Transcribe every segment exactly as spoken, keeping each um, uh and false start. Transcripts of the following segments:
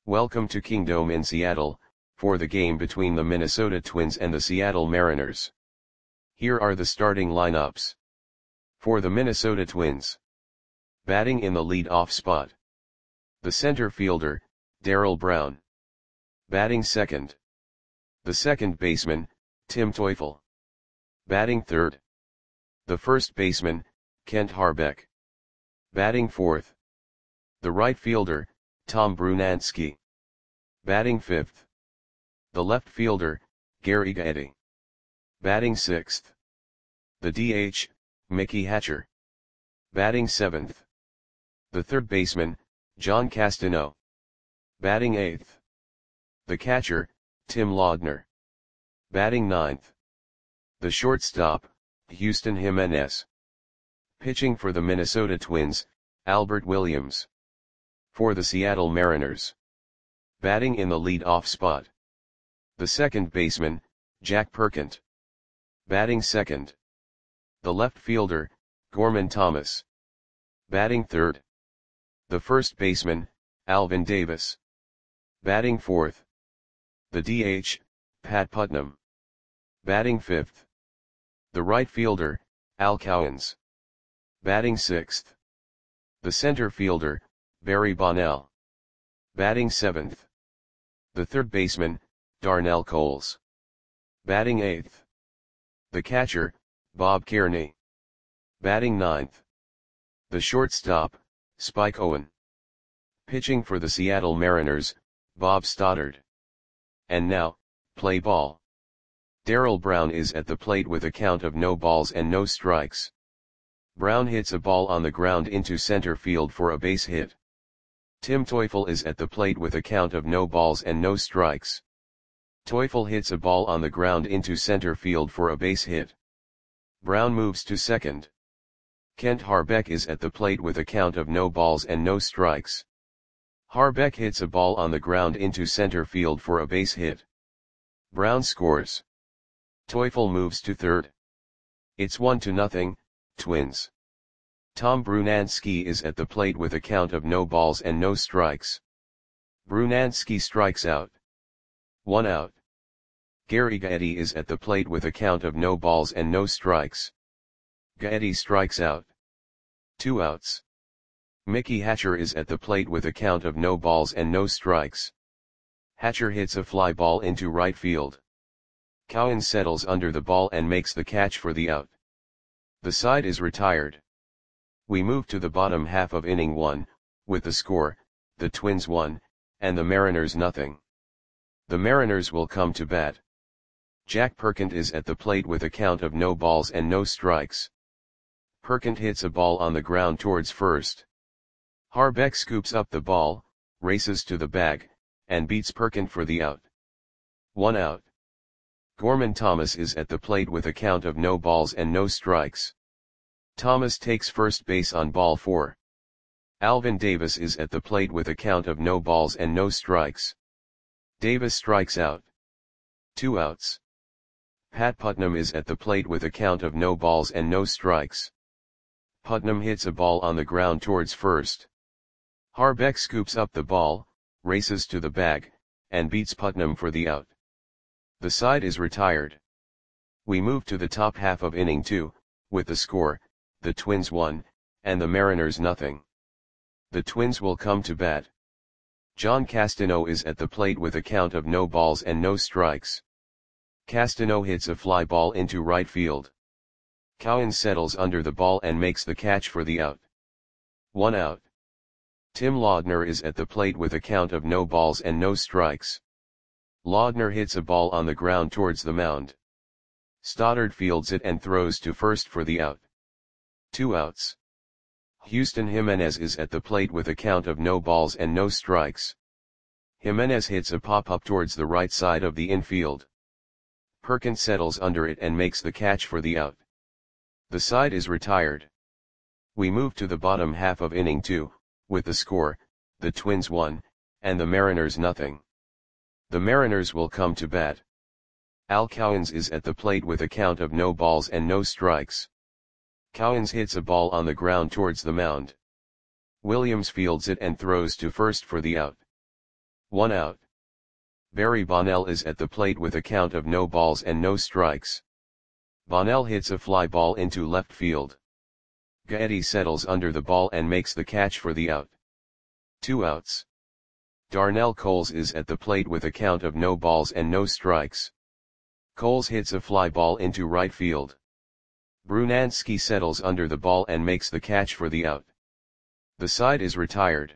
Welcome to Kingdome in Seattle, for the game between the Minnesota Twins and the Seattle Mariners. Here are the starting lineups. For the Minnesota Twins. Batting in the lead-off spot. The center fielder, Darrell Brown. Batting second. The second baseman, Tim Teufel. Batting third. The first baseman, Kent Hrbek. Batting fourth. The right fielder, Tom Brunansky. Batting fifth. The left fielder, Gary Gaetti. Batting sixth. The D H, Mickey Hatcher. Batting seventh. The third baseman, John Castano. Batting eighth. The catcher, Tim Laudner. Batting ninth. The shortstop, Houston Jimenez. Pitching for the Minnesota Twins, Albert Williams. For the Seattle Mariners. Batting in the lead-off spot. The second baseman, Jack Perkent. Batting second. The left fielder, Gorman Thomas. Batting third. The first baseman, Alvin Davis. Batting fourth. The D H, Pat Putnam. Batting fifth. The right fielder, Al Cowens. Batting sixth. The center fielder, Barry Bonnell. Batting seventh. The third baseman, Darnell Coles. Batting eighth. The catcher, Bob Kearney. Batting ninth. The shortstop, Spike Owen. Pitching for the Seattle Mariners, Bob Stoddard. And now, play ball. Darrell Brown is at the plate with a count of no balls and no strikes. Brown hits a ball on the ground into center field for a base hit. Tim Teufel is at the plate with a count of no balls and no strikes. Teufel hits a ball on the ground into center field for a base hit. Brown moves to second. Kent Hrbek is at the plate with a count of no balls and no strikes. Hrbek hits a ball on the ground into center field for a base hit. Brown scores. Teufel moves to third. It's one to nothing, Twins. Tom Brunansky is at the plate with a count of no balls and no strikes. Brunansky strikes out. One out. Gary Gaetti is at the plate with a count of no balls and no strikes. Gaetti strikes out. Two outs. Mickey Hatcher is at the plate with a count of no balls and no strikes. Hatcher hits a fly ball into right field. Cowens settles under the ball and makes the catch for the out. The side is retired. We move to the bottom half of inning one, with the score, the Twins one, and the Mariners nothing. The Mariners will come to bat. Jack Perkent is at the plate with a count of no balls and no strikes. Perkent hits a ball on the ground towards first. Hrbek scoops up the ball, races to the bag, and beats Perkent for the out. One out. Gorman Thomas is at the plate with a count of no balls and no strikes. Thomas takes first base on ball four. Alvin Davis is at the plate with a count of no balls and no strikes. Davis strikes out. Two outs. Pat Putnam is at the plate with a count of no balls and no strikes. Putnam hits a ball on the ground towards first. Hrbek scoops up the ball, races to the bag, and beats Putnam for the out. The side is retired. We move to the top half of inning two, with the score, the Twins one, and the Mariners nothing. The Twins will come to bat. John Castano is at the plate with a count of no balls and no strikes. Castano hits a fly ball into right field. Cowens settles under the ball and makes the catch for the out. One out. Tim Laudner is at the plate with a count of no balls and no strikes. Laudner hits a ball on the ground towards the mound. Stoddard fields it and throws to first for the out. Two outs. Houston Jimenez is at the plate with a count of no balls and no strikes. Jimenez hits a pop-up towards the right side of the infield. Perkent settles under it and makes the catch for the out. The side is retired. We move to the bottom half of inning two, with the score, the Twins one, and the Mariners nothing. The Mariners will come to bat. Al Cowens is at the plate with a count of no balls and no strikes. Cowens hits a ball on the ground towards the mound. Williams fields it and throws to first for the out. one out. Barry Bonnell is at the plate with a count of no balls and no strikes. Bonnell hits a fly ball into left field. Gaetti settles under the ball and makes the catch for the out. Two outs. Darnell Coles is at the plate with a count of no balls and no strikes. Coles hits a fly ball into right field. Brunansky settles under the ball and makes the catch for the out. The side is retired.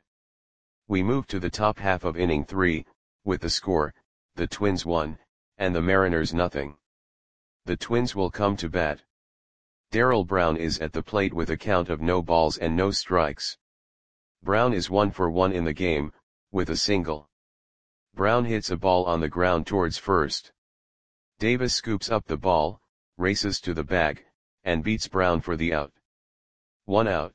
We move to the top half of inning three, with the score, the Twins one, and the Mariners nothing. The Twins will come to bat. Darrell Brown is at the plate with a count of no balls and no strikes. Brown is one for one in the game, with a single. Brown hits a ball on the ground towards first. Davis scoops up the ball, races to the bag, and beats Brown for the out. One out.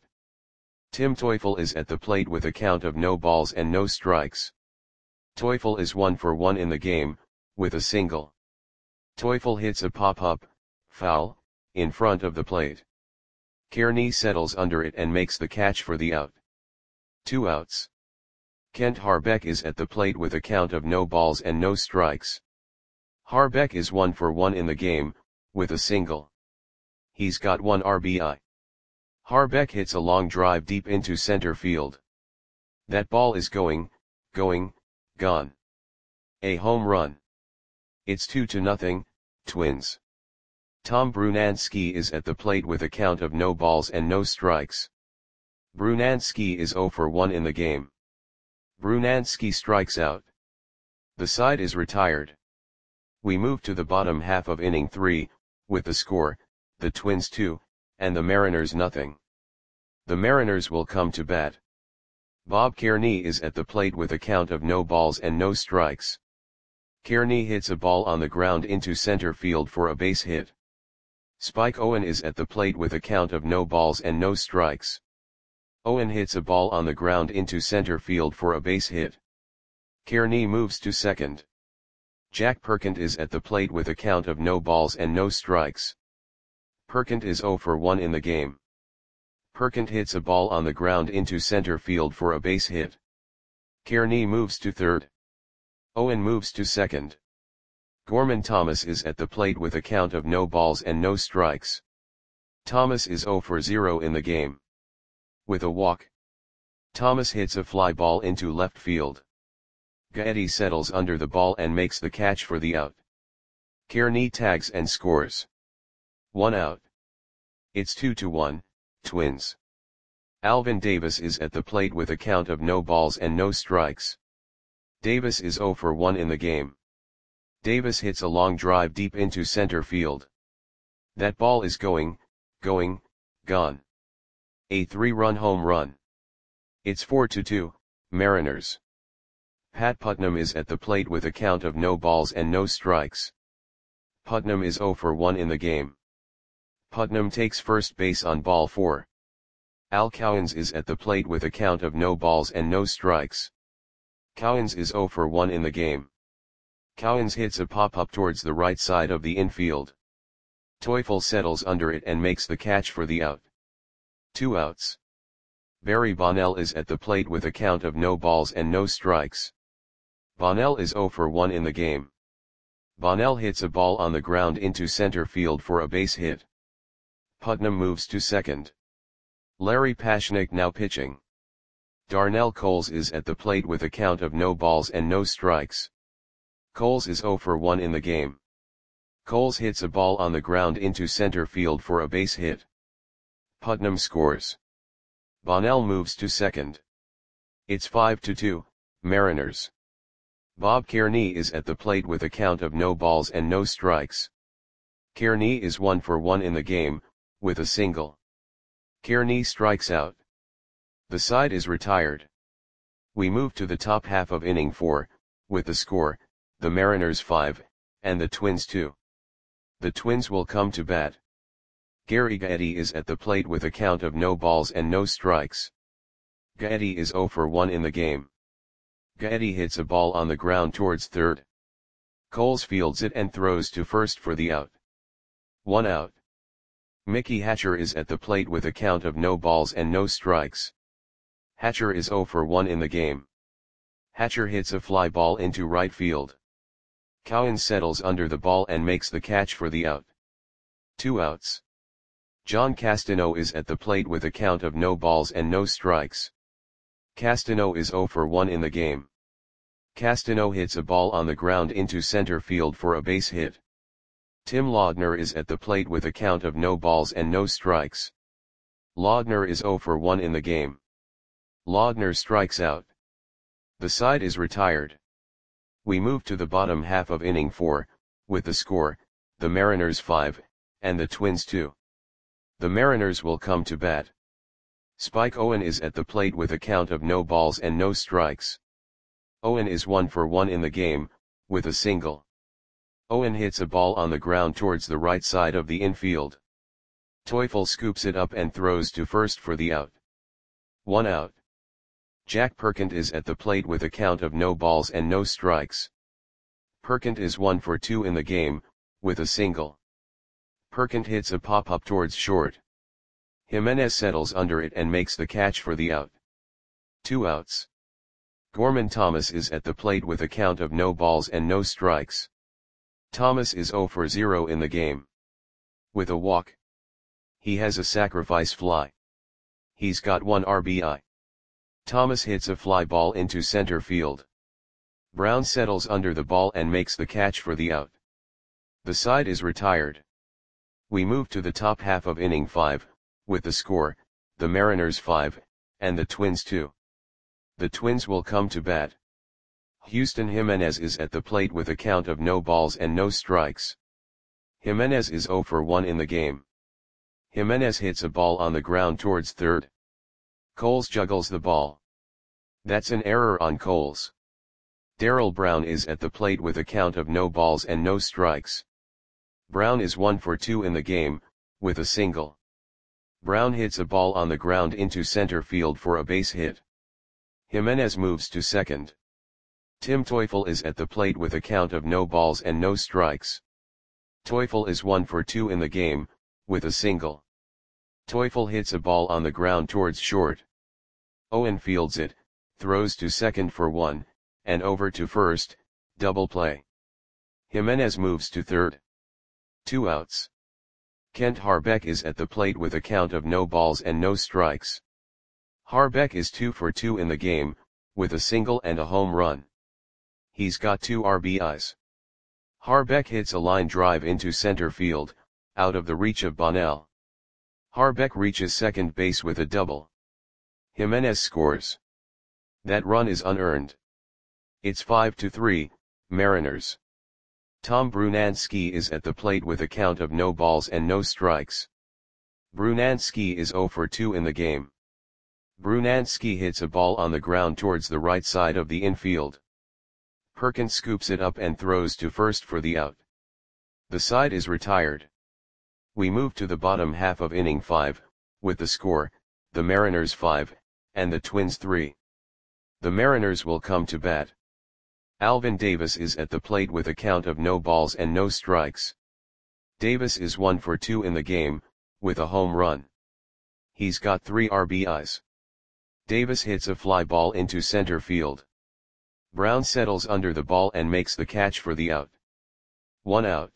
Tim Teufel is at the plate with a count of no balls and no strikes. Teufel is one for one in the game, with a single. Teufel hits a pop-up, foul, in front of the plate. Kearney settles under it and makes the catch for the out. Two outs. Kent Harbeck is at the plate with a count of no balls and no strikes. Harbeck is one for one in the game, with a single. He's got one R B I. Harbeck hits a long drive deep into center field. That ball is going, going, gone. A home run. It's two to nothing, Twins. Tom Brunansky is at the plate with a count of no balls and no strikes. Brunansky is zero for one in the game. Brunansky strikes out. The side is retired. We move to the bottom half of inning three, with the score, the Twins two, and the Mariners nothing. The Mariners will come to bat. Bob Kearney is at the plate with a count of no balls and no strikes. Kearney hits a ball on the ground into center field for a base hit. Spike Owen is at the plate with a count of no balls and no strikes. Owen hits a ball on the ground into center field for a base hit. Kearney moves to second. Jack Perkins is at the plate with a count of no balls and no strikes. Perkins is zero for one in the game. Perkins hits a ball on the ground into center field for a base hit. Kearney moves to third. Owen moves to second. Gorman Thomas is at the plate with a count of no balls and no strikes. Thomas is zero for zero in the game. With a walk, Thomas hits a fly ball into left field. Gaetti settles under the ball and makes the catch for the out. Kearney tags and scores. One out. It's two to one, Twins. Alvin Davis is at the plate with a count of no balls and no strikes. Davis is zero for one in the game. Davis hits a long drive deep into center field. That ball is going, going, gone. A three-run home run. It's four to two, Mariners. Pat Putnam is at the plate with a count of no balls and no strikes. Putnam is zero for one in the game. Putnam takes first base on ball four. Al Cowens is at the plate with a count of no balls and no strikes. Cowens is zero for one in the game. Cowens hits a pop-up towards the right side of the infield. Teufel settles under it and makes the catch for the out. Two outs. Barry Bonnell is at the plate with a count of no balls and no strikes. Bonnell is zero for one in the game. Bonnell hits a ball on the ground into center field for a base hit. Putnam moves to second. Larry Paschnik now pitching. Darnell Coles is at the plate with a count of no balls and no strikes. Coles is zero for one in the game. Coles hits a ball on the ground into center field for a base hit. Putnam scores. Bonnell moves to second. It's five to two, Mariners. Bob Kearney is at the plate with a count of no balls and no strikes. Kearney is one for one in the game, with a single. Kearney strikes out. The side is retired. We move to the top half of inning four, with the score, the Mariners five, and the Twins two. The Twins will come to bat. Gary Gaetti is at the plate with a count of no balls and no strikes. Gaetti is zero for one in the game. Gaetti hits a ball on the ground towards third. Coles fields it and throws to first for the out. One out. Mickey Hatcher is at the plate with a count of no balls and no strikes. Hatcher is zero for one in the game. Hatcher hits a fly ball into right field. Cowens settles under the ball and makes the catch for the out. Two outs. John Castano is at the plate with a count of no balls and no strikes. Castano is zero for one in the game. Castano hits a ball on the ground into center field for a base hit. Tim Laudner is at the plate with a count of no balls and no strikes. Laudner is zero for one in the game. Laudner strikes out. The side is retired. We move to the bottom half of inning four, with the score, the Mariners five, and the Twins two. The Mariners will come to bat. Spike Owen is at the plate with a count of no balls and no strikes. Owen is one for one in the game, with a single. Owen hits a ball on the ground towards the right side of the infield. Teufel scoops it up and throws to first for the out. One out. Jack Perkins is at the plate with a count of no balls and no strikes. Perkins is one for two in the game, with a single. Perkins hits a pop-up towards short. Jimenez settles under it and makes the catch for the out. Two outs. Gorman Thomas is at the plate with a count of no balls and no strikes. Thomas is zero for zero in the game. With a walk. He has a sacrifice fly. He's got one R B I. Thomas hits a fly ball into center field. Brown settles under the ball and makes the catch for the out. The side is retired. We move to the top half of inning five, with the score, the Mariners five, and the Twins two. The Twins will come to bat. Houston Jimenez is at the plate with a count of no balls and no strikes. Jimenez is zero for one in the game. Jimenez hits a ball on the ground towards third. Coles juggles the ball. That's an error on Coles. Darrell Brown is at the plate with a count of no balls and no strikes. Brown is one for two in the game, with a single. Brown hits a ball on the ground into center field for a base hit. Jimenez moves to second. Tim Teufel is at the plate with a count of no balls and no strikes. Teufel is one for two in the game, with a single. Teufel hits a ball on the ground towards short. Owen fields it, throws to second for one, and over to first, double play. Jimenez moves to third. Two outs. Kent Harbeck is at the plate with a count of no balls and no strikes. Harbeck is two for two in the game, with a single and a home run. He's got two R B Is. Harbeck hits a line drive into center field, out of the reach of Bonnell. Harbeck reaches second base with a double. Jimenez scores. That run is unearned. It's five to three, Mariners. Tom Brunansky is at the plate with a count of no balls and no strikes. Brunansky is zero for two in the game. Brunansky hits a ball on the ground towards the right side of the infield. Perkins scoops it up and throws to first for the out. The side is retired. We move to the bottom half of inning five, with the score, the Mariners five, and the Twins three. The Mariners will come to bat. Alvin Davis is at the plate with a count of no balls and no strikes. Davis is one for two in the game, with a home run. He's got three R B Is. Davis hits a fly ball into center field. Brown settles under the ball and makes the catch for the out. One out.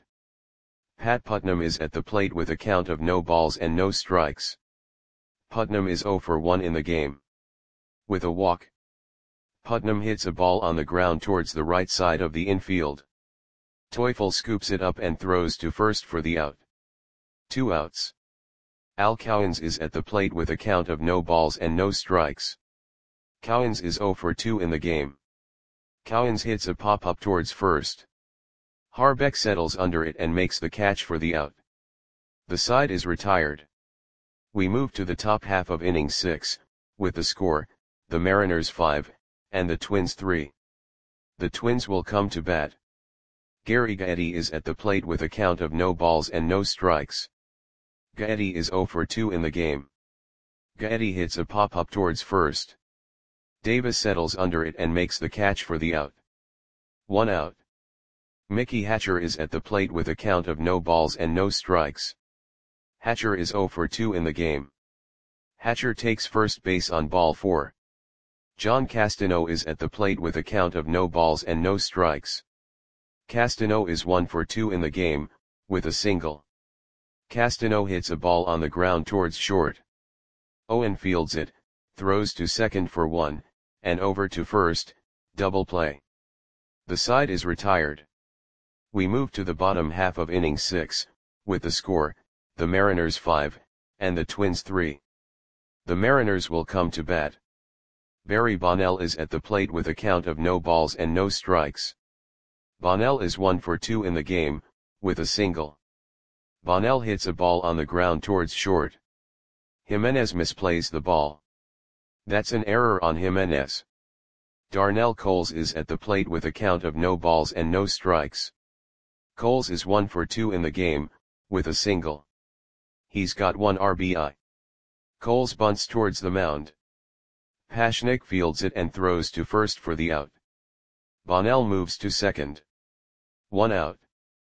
Pat Putnam is at the plate with a count of no balls and no strikes. Putnam is zero for one in the game. With a walk. Putnam hits a ball on the ground towards the right side of the infield. Teufel scoops it up and throws to first for the out. Two outs. Al Cowens is at the plate with a count of no balls and no strikes. Cowens is zero for two in the game. Cowens hits a pop-up towards first. Harbeck settles under it and makes the catch for the out. The side is retired. We move to the top half of inning six, with the score, the Mariners five, and the Twins three. The Twins will come to bat. Gary Gaetti is at the plate with a count of no balls and no strikes. Gaetti is zero for two in the game. Gaetti hits a pop-up towards first. Davis settles under it and makes the catch for the out. One out. Mickey Hatcher is at the plate with a count of no balls and no strikes. Hatcher is zero for two in the game. Hatcher takes first base on ball four. John Castano is at the plate with a count of no balls and no strikes. Castano is one for two in the game, with a single. Castano hits a ball on the ground towards short. Owen fields it, throws to second for one, and over to first, double play. The side is retired. We move to the bottom half of inning six, with the score, the Mariners five, and the Twins three. The Mariners will come to bat. Barry Bonnell is at the plate with a count of no balls and no strikes. Bonnell is one for two in the game, with a single. Bonnell hits a ball on the ground towards short. Jimenez misplays the ball. That's an error on Jimenez. Darnell Coles is at the plate with a count of no balls and no strikes. Coles is one for two in the game, with a single. He's got one R B I. Coles bunts towards the mound. Paschnik fields it and throws to first for the out. Bonnell moves to second. One out.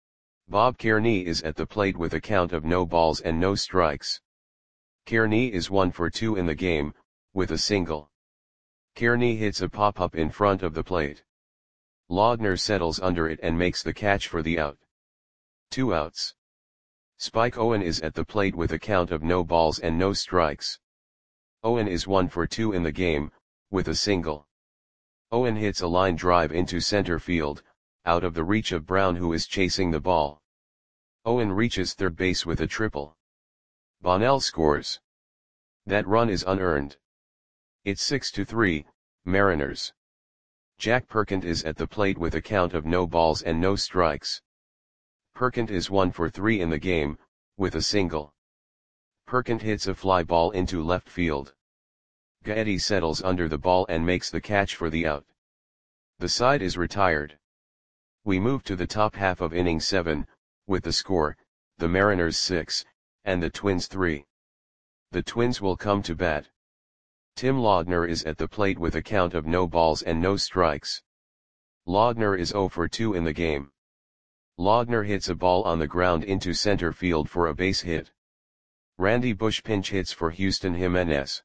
Bob Kearney is at the plate with a count of no balls and no strikes. Kearney is one for two in the game, with a single. Kearney hits a pop-up in front of the plate. Laudner settles under it and makes the catch for the out. Two outs. Spike Owen is at the plate with a count of no balls and no strikes. Owen is one for two in the game, with a single. Owen hits a line drive into center field, out of the reach of Brown, who is chasing the ball. Owen reaches third base with a triple. Bonnell scores. That run is unearned. It's six to three, Mariners. Jack Perkins is at the plate with a count of no balls and no strikes. Perkins is one for three in the game, with a single. Perkins hits a fly ball into left field. Gaetti settles under the ball and makes the catch for the out. The side is retired. We move to the top half of inning seven, with the score, the Mariners six, and the Twins three. The Twins will come to bat. Tim Laudner is at the plate with a count of no balls and no strikes. Laudner is zero for two in the game. Laudner hits a ball on the ground into center field for a base hit. Randy Bush pinch hits for Houston Jimenez.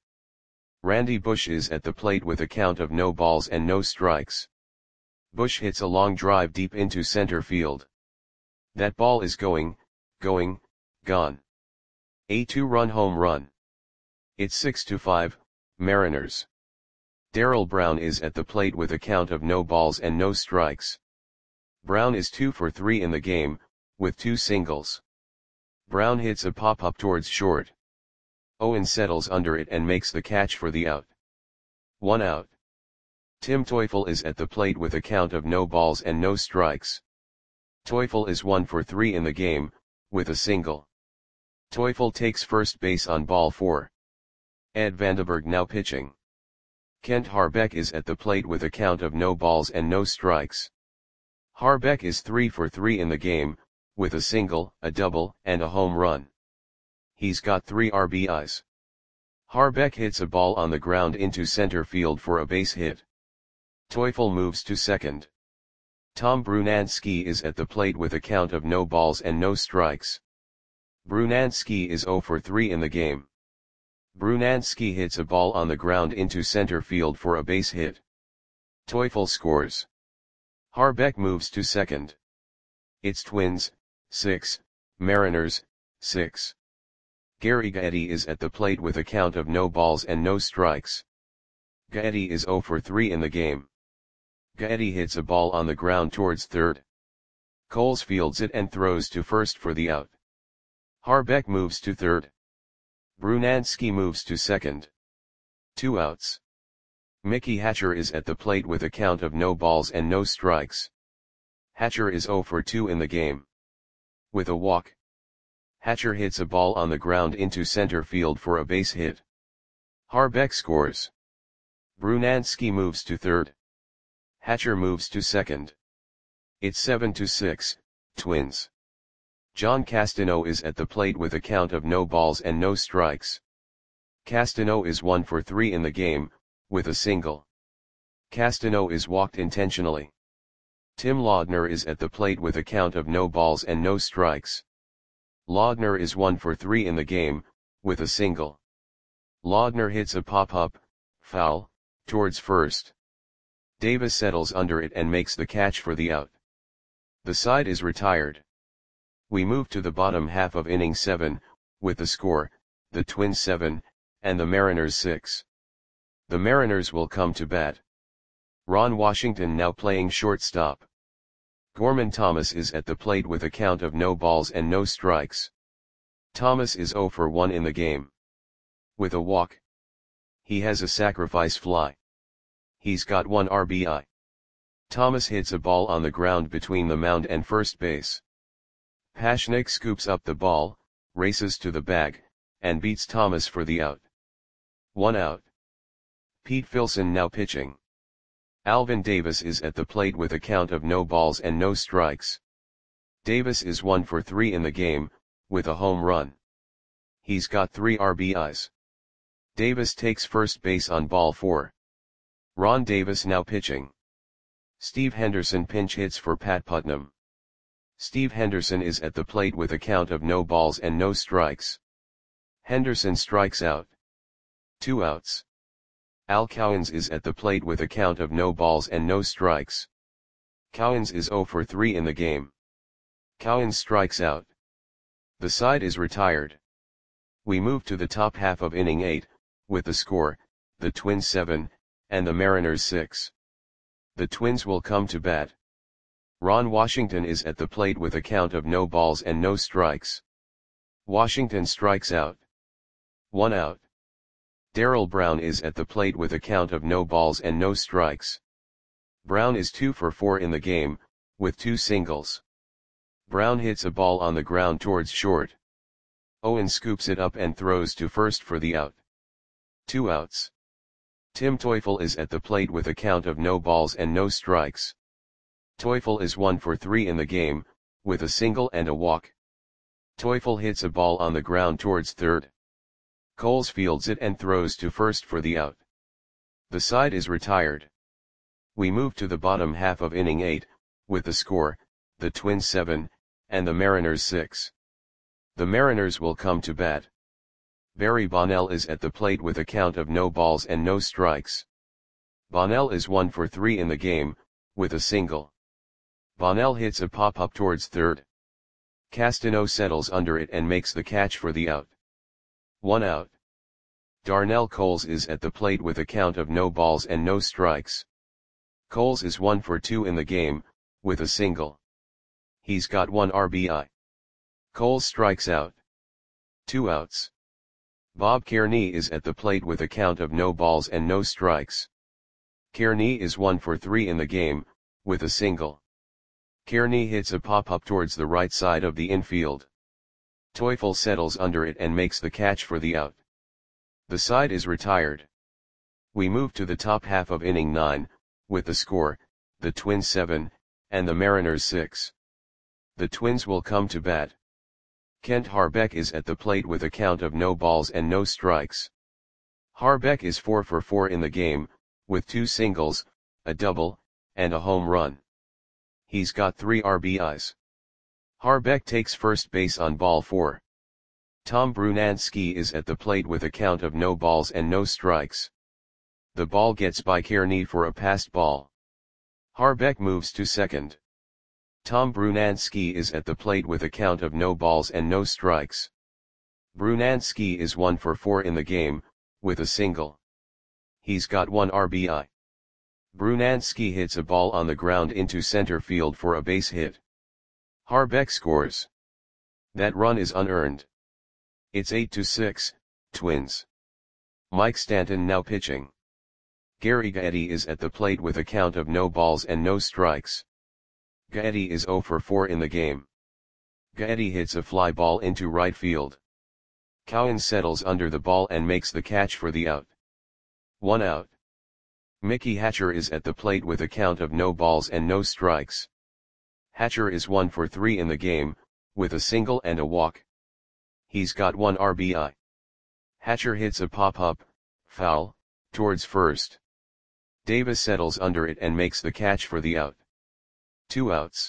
Randy Bush is at the plate with a count of no balls and no strikes. Bush hits a long drive deep into center field. That ball is going, going, gone. A two-run home run. It's six to five, Mariners. Darrell Brown is at the plate with a count of no balls and no strikes. Brown is two for three in the game, with two singles. Brown hits a pop-up towards short. Owen settles under it and makes the catch for the out. One out. Tim Teufel is at the plate with a count of no balls and no strikes. Teufel is one for three in the game, with a single. Teufel takes first base on ball four. Ed Vandenberg now pitching. Kent Harbeck is at the plate with a count of no balls and no strikes. Harbeck is three for three in the game, with a single, a double, and a home run. He's got three R B Is. Harbeck hits a ball on the ground into center field for a base hit. Teufel moves to second. Tom Brunansky is at the plate with a count of no balls and no strikes. Brunansky is zero for three in the game. Brunansky hits a ball on the ground into center field for a base hit. Teufel scores. Harbeck moves to second. It's Twins, six, Mariners, six. Gary Gaetti is at the plate with a count of no balls and no strikes. Gaetti is zero for three in the game. Gaetti hits a ball on the ground towards third. Coles fields it and throws to first for the out. Harbeck moves to third. Brunansky moves to second. Two outs. Mickey Hatcher is at the plate with a count of no balls and no strikes. Hatcher is zero for two in the game. With a walk. Hatcher hits a ball on the ground into center field for a base hit. Harbeck scores. Brunansky moves to third. Hatcher moves to second. It's seven to six, Twins. John Castano is at the plate with a count of no balls and no strikes. Castano is one for three in the game, with a single. Castano is walked intentionally. Tim Laudner is at the plate with a count of no balls and no strikes. Laudner is one for three in the game, with a single. Laudner hits a pop-up, foul, towards first. Davis settles under it and makes the catch for the out. The side is retired. We move to the bottom half of inning seven, with the score, the Twins seven, and the Mariners six. The Mariners will come to bat. Ron Washington now playing shortstop. Gorman Thomas is at the plate with a count of no balls and no strikes. Thomas is zero for one in the game. With a walk. He has a sacrifice fly. He's got one R B I. Thomas hits a ball on the ground between the mound and first base. Paschnik scoops up the ball, races to the bag, and beats Thomas for the out. One out. Pete Filson now pitching. Alvin Davis is at the plate with a count of no balls and no strikes. Davis is one for three in the game, with a home run. He's got three R B Is. Davis takes first base on ball four. Ron Davis now pitching. Steve Henderson pinch hits for Pat Putnam. Steve Henderson is at the plate with a count of no balls and no strikes. Henderson strikes out. Two outs. Al Cowens is at the plate with a count of no balls and no strikes. Cowens is zero for three in the game. Cowens strikes out. The side is retired. We move to the top half of inning eight, with the score, the Twins seven, and the Mariners six. The Twins will come to bat. Ron Washington is at the plate with a count of no balls and no strikes. Washington strikes out. One out. Darrell Brown is at the plate with a count of no balls and no strikes. Brown is two for four in the game, with two singles. Brown hits a ball on the ground towards short. Owen scoops it up and throws to first for the out. Two outs. Tim Teufel is at the plate with a count of no balls and no strikes. Teufel is one for three in the game, with a single and a walk. Teufel hits a ball on the ground towards third. Coles fields it and throws to first for the out. The side is retired. We move to the bottom half of inning eight, with the score, the Twins seven, and the Mariners six. The Mariners will come to bat. Barry Bonnell is at the plate with a count of no balls and no strikes. Bonnell is one for three in the game, with a single. Bonnell hits a pop-up towards third. Castano settles under it and makes the catch for the out. One out. Darnell Coles is at the plate with a count of no balls and no strikes. Coles is one for two in the game, with a single. He's got one R B I. Coles strikes out. Two outs. Bob Kearney is at the plate with a count of no balls and no strikes. Kearney is one for three in the game, with a single. Kearney hits a pop-up towards the right side of the infield. Teufel settles under it and makes the catch for the out. The side is retired. We move to the top half of inning nine, with the score, the Twins seven, and the Mariners six. The Twins will come to bat. Kent Harbeck is at the plate with a count of no balls and no strikes. Harbeck is four for four in the game, with two singles, a double, and a home run. He's got three R B Is. Harbeck takes first base on ball four. Tom Brunansky is at the plate with a count of no balls and no strikes. The ball gets by Kearney for a passed ball. Harbeck moves to second. Tom Brunansky is at the plate with a count of no balls and no strikes. Brunansky is one for four in the game, with a single. He's got one R B I. Brunansky hits a ball on the ground into center field for a base hit. Harbeck scores. That run is unearned. It's eight to six, Twins. Mike Stanton now pitching. Gary Gaetti is at the plate with a count of no balls and no strikes. Gaetti is zero for four in the game. Gaetti hits a fly ball into right field. Cowens settles under the ball and makes the catch for the out. One out. Mickey Hatcher is at the plate with a count of no balls and no strikes. Hatcher is one for three in the game, with a single and a walk. He's got one R B I. Hatcher hits a pop-up, foul, towards first. Davis settles under it and makes the catch for the out. Two outs.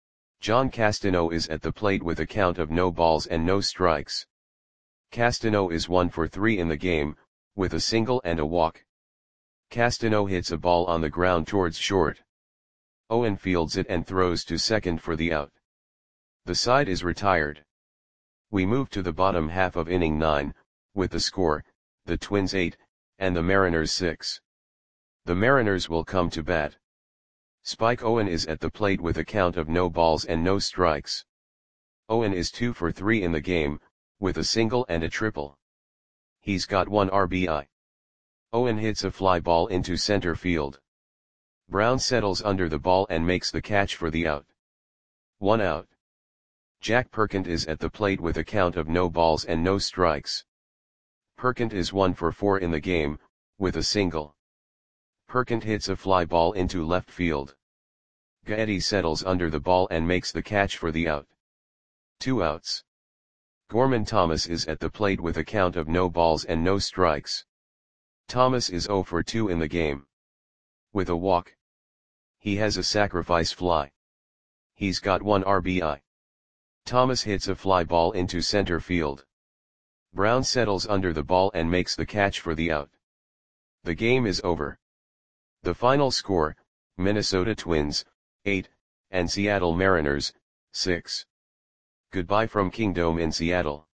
John Castano is at the plate with a count of no balls and no strikes. Castano is one for three in the game, with a single and a walk. Castano hits a ball on the ground towards short. Owen fields it and throws to second for the out. The side is retired. We move to the bottom half of inning nine, with the score, the Twins eight, and the Mariners six. The Mariners will come to bat. Spike Owen is at the plate with a count of no balls and no strikes. Owen is two for three in the game, with a single and a triple. He's got one R B I. Owen hits a fly ball into center field. Brown settles under the ball and makes the catch for the out. One out. Jack Perkins is at the plate with a count of no balls and no strikes. Perkins is one for four in the game, with a single. Perkins hits a fly ball into left field. Gaetti settles under the ball and makes the catch for the out. Two outs. Gorman Thomas is at the plate with a count of no balls and no strikes. Thomas is zero for two in the game. With a walk. He has a sacrifice fly. He's got one R B I. Thomas hits a fly ball into center field. Brown settles under the ball and makes the catch for the out. The game is over. The final score, Minnesota Twins, eight, and Seattle Mariners, six. Goodbye from Kingdome in Seattle.